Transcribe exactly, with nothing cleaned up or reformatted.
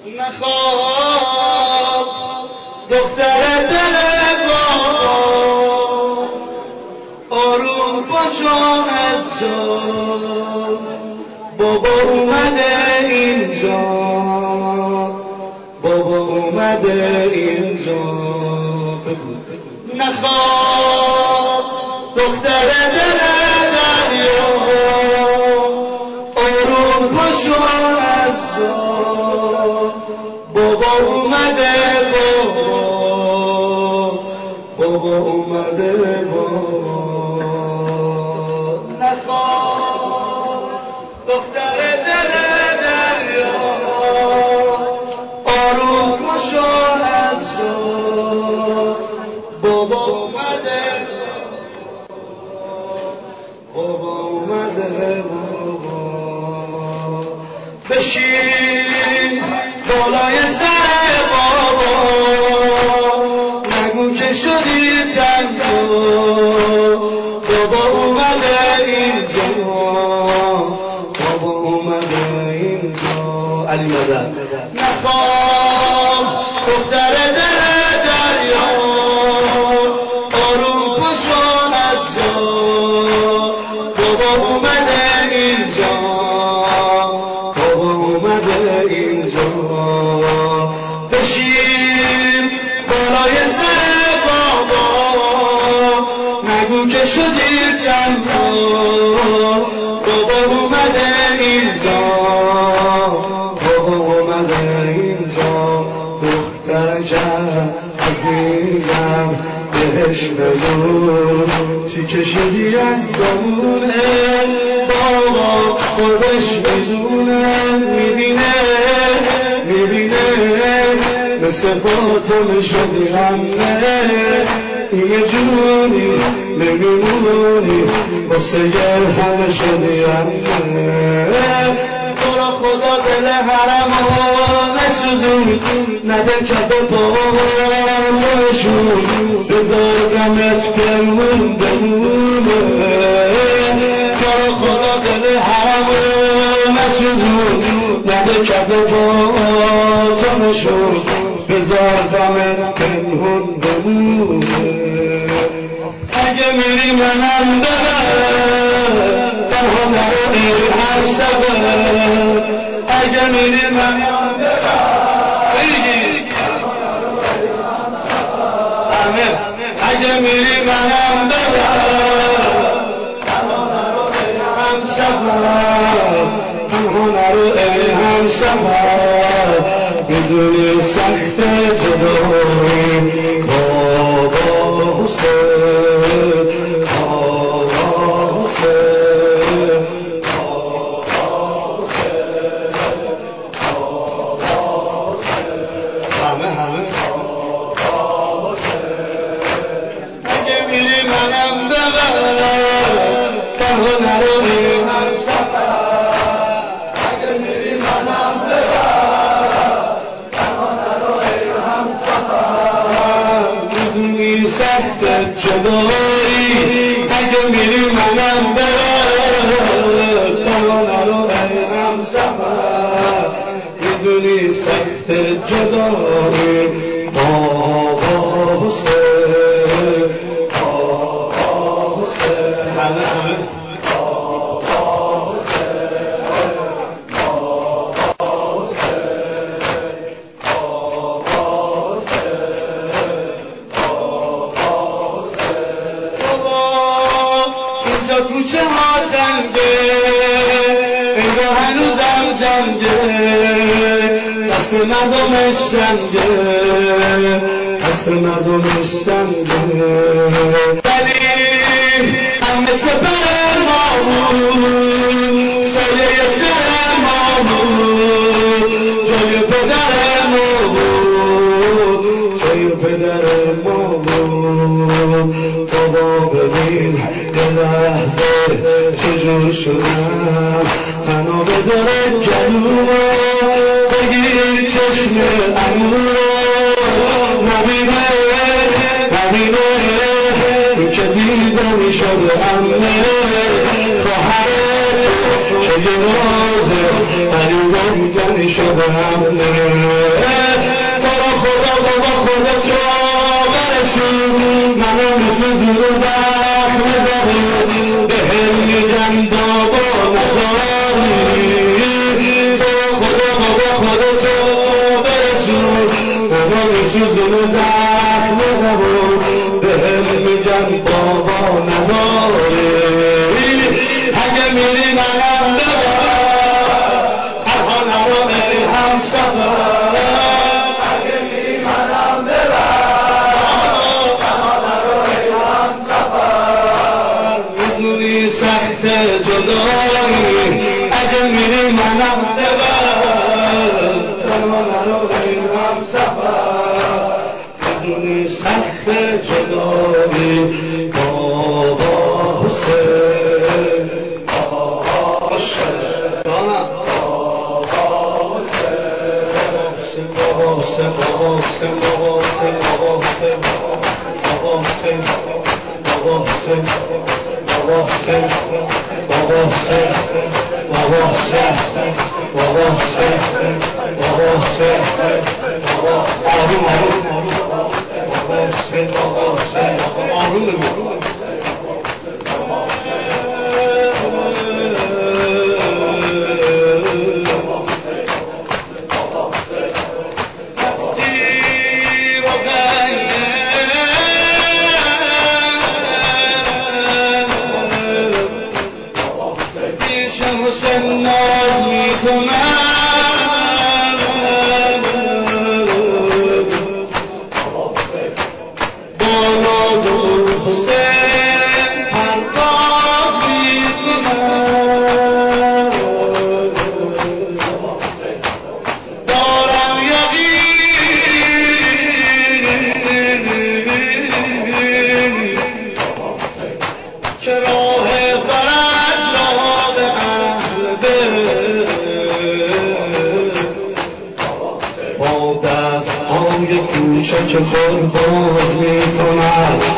نخواب دختر دل بابا، آروم باشان از جا، بابا اومده اینجا، بابا اومده اینجا. نخواب دختر دل دریا، آروم باشان از جا، بابا اومده، بابا بابا اومده بابا. نخواب دختر دل دریا، آروم باشان از جا، بابا اومده، بابا اومده بابا. بشین بالای سر بابا، نگو که شدی تنها، بابا اومده اینجا، بابا اومده اینجا. علی مدد. نخواب دختر دل دریا، آروم باشان از جا، بابا اومده اینجا، بابا اومده اینجا. بشین بالای سر بابا، نگو که شدی تنها، بابا اومده اینجا، بابا اومده اینجا. دخترکم عزیزم بهش بگو چی کشیدی از زمونه، بابا خودش میدونه، میبینه میبینه مثل فاطمه شدی همه، اینه جونی نمیمونی واسه همه شدی همه. تو را خدا دل حرمو نسوزون، نده کب پاتشون، بذار غمت پنهون بمونه. تو را خدا دل حرمو نسوزون، نده کب پاتشون، بذار غمت پنهون بمونه. اگه میری منم ببر، تنها نرو ای هر سبب. اگه میری منم ببر، آمین. اگه میری منم ببر، تنها نرو ای هم سبب، تنها نرو ای هم سبب. میدونی سخت جدایی بابا حسین، بابا حسین، بابا حسین، بابا حسین، همه همه بابا حسین. اگه میری منم ببر، تنها نرو ای هم سفر. اگه میری منم ببر، تنها نرو ای هم سفر. میدونی سخت جدایی، اگه میری منم ببر، تنها نرو ای هم سفر. میدونی سخت جدایی بابا حسین، بابا حسین، همه همه بابا حسین، بابا حسین، بابا حسین، بابا حسین. بابا اینجا کوچه ها جنگه، انگار هنوزم جنگه، دست مردمش سنگه، دست مردمش سنگه. ولی همه سپر ما بود، سایه سر ما بود، جای پدر ما بود، جای پدر ما بود. بابا ببین یه لحظه چجور شدم، تنها به در گلومو بگیر چشم عمو، نبینه نبینه این که دیدنی شده همه خواهرت که یه رازه ولی گفتنی می شدم تو را خدا بابا خدا تو برسون منو میسوزی رو زخم زدی به هم میگم بابا نداری تو خدا بابا خدا تو برسون منو میسوزی رو زخم زدی به هم میگم بابا نداری اگه میری منم ببر پرهانم رو ای همسفر اگه میری منم ببر پرهانم رو ای همسفر میدونی سخت جدایی اگه میری منم ببر پرهانم رو ای همسفر میدونی سخت جدایی بابا حسین بابا حسین بابا حسین بابا حسین بابا حسین بابا حسین بابا حسین بابا حسین بابا حسین بابا حسین بابا حسین بابا حسین بابا حسین بابا حسین بابا آروم آروم بابا حسین بابا حسین آروم بگو حسین ناز میکنم با ناز حسین پرواز میکنم دارم یقین که راه فرج راه اهل بیت با دست های کوچک خود باز می کند